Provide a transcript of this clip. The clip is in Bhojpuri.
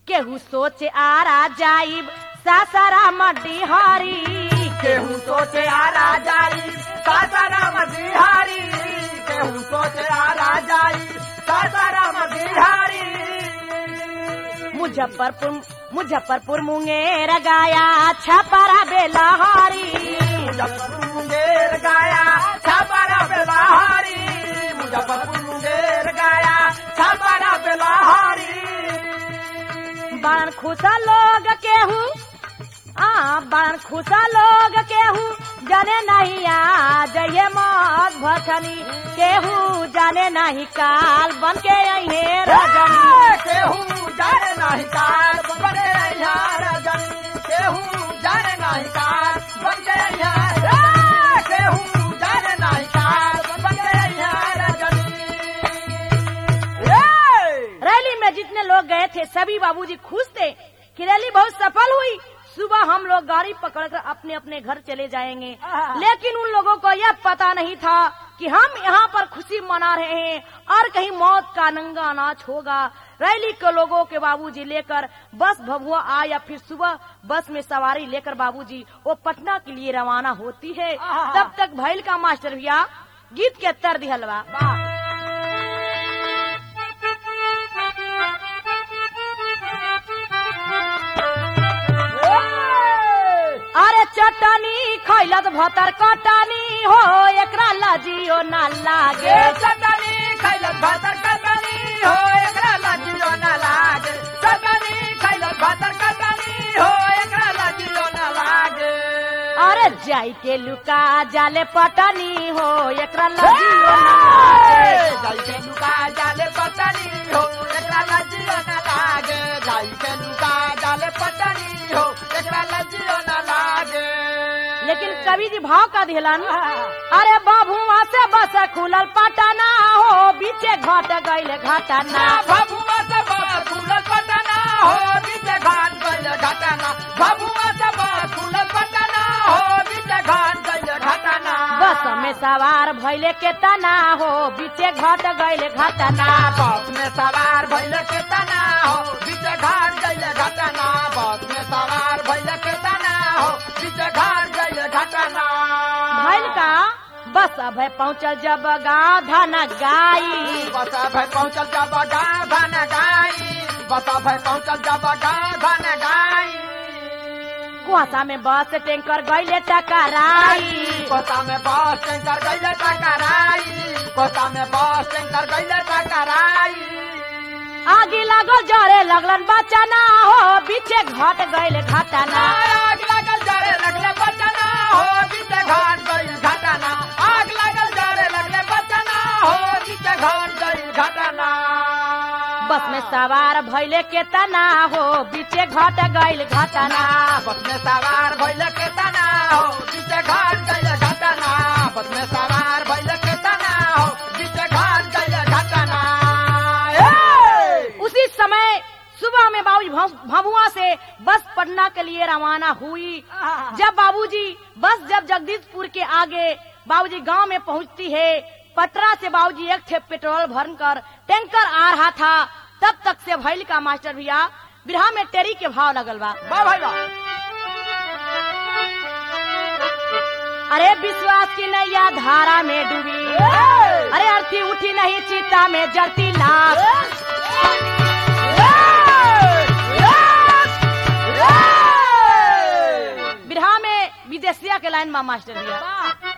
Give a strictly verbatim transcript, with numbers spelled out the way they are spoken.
केहू सोचे आरा जाइब सासाराम डिहरी केहू सोचे आरा जाई सासाराम बिहारी केहू सोचे आरा जाई सासाराम बिहारी मुजफ्फरपुर मुजफ्फरपुर मुंगेर गाया छपरा बेलहरी मुजफ्फरपुर मुंगेर गाया छपरा बेलहरी मुजफ्फरपुर मुंगेर गाया छपरा बेलहरी बड़न खुशा लोग केहू आ बड़न खुशा लोग केहू जाने नहीं आ जये मौत भछनी केहू जाने नहीं काल बन के अहे रजनी केहू जाने नहीं काल बन के अहे रजनी केहू जाने नहीं काल बन के अहे केहू जाने नहीं काल बन के अहे रजनी। रैली में जितने लोग गए थे सभी बाबूजी खुश थे कि रैली बहुत सफल हुई। सुबह हम लोग गाड़ी पकड़कर अपने अपने घर चले जाएंगे, लेकिन उन लोगों को यह पता नहीं था कि हम यहाँ पर खुशी मना रहे हैं और कहीं मौत का नंगा नाच होगा। रैली के लोगों के बाबूजी लेकर बस भभुआ आ या फिर सुबह बस में सवारी लेकर बाबूजी वो पटना के लिए रवाना होती है। तब तक भैल का मास्टर भैया गीत के तर दिहलवा। अरे चटनी खैलत भतर कटनी हो एकरा लजियो ना लागे चटनी खैलत भतर कटनी हो एकरा लजियो ना लागे चटनी खैलत भतर कटनी हो एकरा लजियो ना लागे। अरे जाई के लुका जाले पटनी हो एकरा लजियो ना लागे जाई के लुका जाले पटनी हो एकरा लजियो ना लागे जाई के लुका जाले पटनी हो एकरा लजियो ना लागे। लेकिन कवि जी भाव का दिहलन, अरे बाबुआ से बस खुलल पटना हो बीचे घाट गइले घाटना बाबुआ से बस खुलल पटना हो बीचे घाट गइले घाटना बाबुआ से बस खुलल पटना हो बीचे घाट गइले घाटना बस में सवार भइले के तना हो बीचे घाट गइले घाटना बस में सवार भइले के तना हो बीचे घाट गइले घाटना बस में सवार भइले के तना हो बीचे घाट गइले घाटना। भइल का बस अब पहुँचल जब गाँव धन गाई बस अब पहुँचल जब गाँव धन गाई बस अब पहुँचल जब गाँव धन गाई कुआसा में बस टैंकर गइले टकराई कोसा में बस टैंकर गइले टकराई कोसा में बस टैंकर गइले टकराई आगे लागल जरे लगलन बचना हो बीचे घाट गइले घाटना आग लागल जरे लगले बचना हो बीचे घाट गइल घाटना आग लागल जरे लगले बचना हो बीचे घाट गइल घाटना बस में सवार भइले के तना हो बीचे घाट गइल घाटना बस में सवार भइले के तना हो बीचे घाट गइल घाटना बस में सवार भइले के तना हो बीचे घाट गइल घाटना। उसी समय सुबह में बाबूजी भभुआ से बस पटना के लिए रवाना हुई। जब बाबूजी बस जब जगदीशपुर के आगे बाबूजी गांव में पहुंचती है, पटरा से बाबूजी एक थे पेट्रोल भरकर टैंकर आ रहा था। तब तक से भैल का मास्टर भैया बिरहा में टेरी के भाव लगल बा। वाह भाई वाह। अरे विश्वास की नैया धारा में डूबी, अरे अर्थी उठी नहीं चिता में जलती लाश। बिरहा में विदेशिया के लाइन में मास्टर भैया